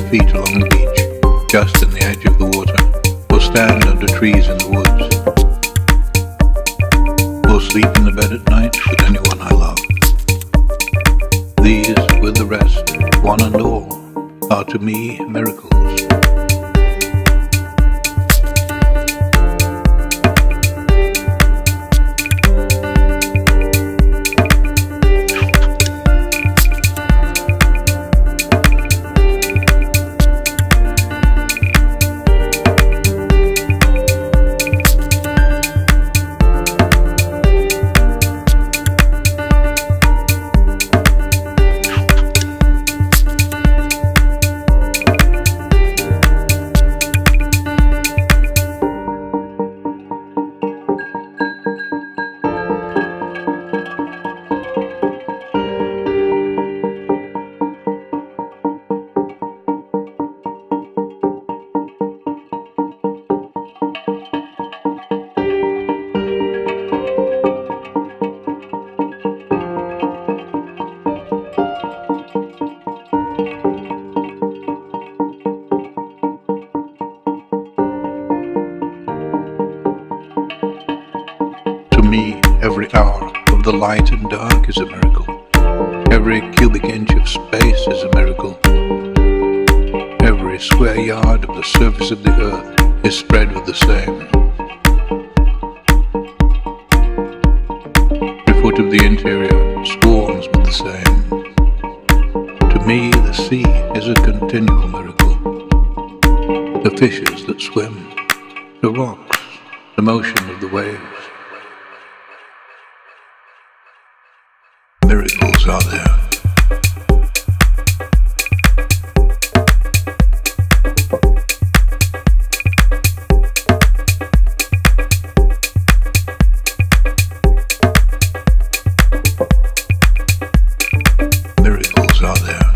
feet along the beach, just in the edge of the water, or stand under trees in the woods, or sleep in the bed at night with anyone I love. These, with the rest, one and all, are to me miracles. To me, every hour of the light and dark is a miracle. Every cubic inch of space is a miracle. Every square yard of the surface of the earth is spread with the same. Every foot of the interior swarms with the same. To me, the sea is a continual miracle. The fishes that swim, the rocks, the motion of the waves. Miracles are there. Miracles are there.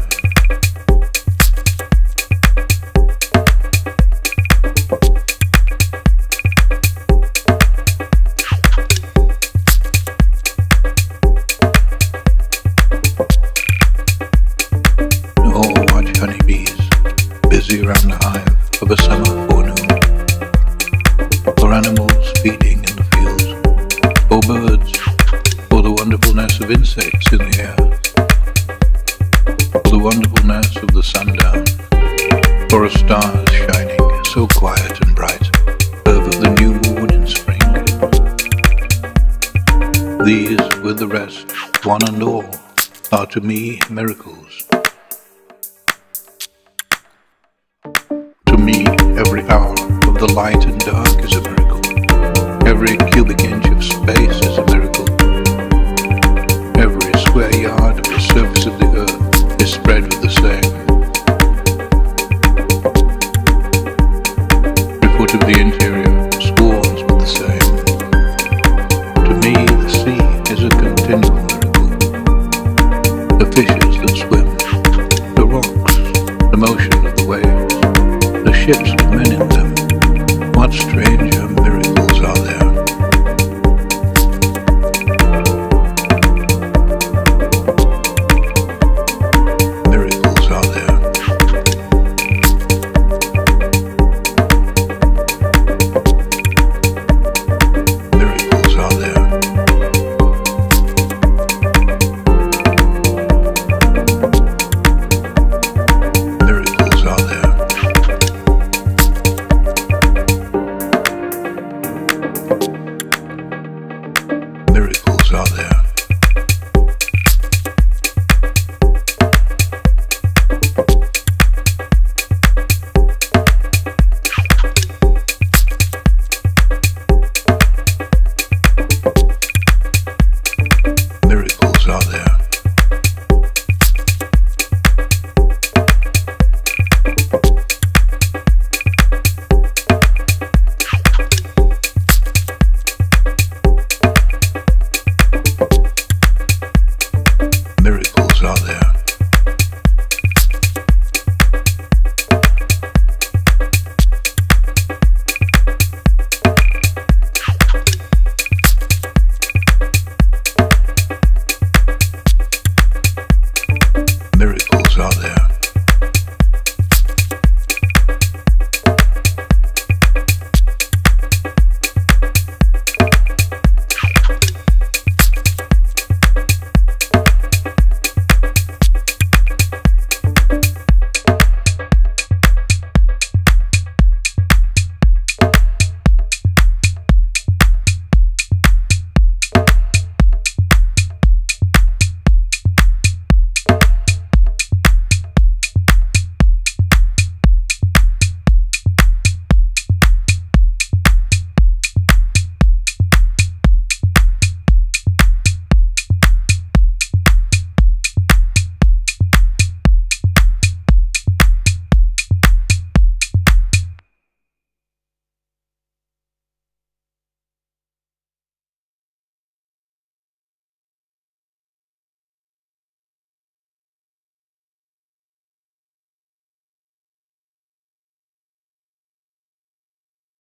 Busy around the hive of a summer forenoon, or animals feeding in the fields, or birds, or the wonderfulness of insects in the air, or the wonderfulness of the sundown, or a stars shining so quiet and bright over the new moon in spring. These, with the rest, one and all, are to me miracles. To me, every hour of the light and dark is a miracle. Every cubic inch of space is a miracle. Every square yard of the surface of the earth is spread with the same. Every foot of the interior swarms with the same. To me, the sea is a continual miracle. The fishes that swim, the rocks, the motion of the waves, the ships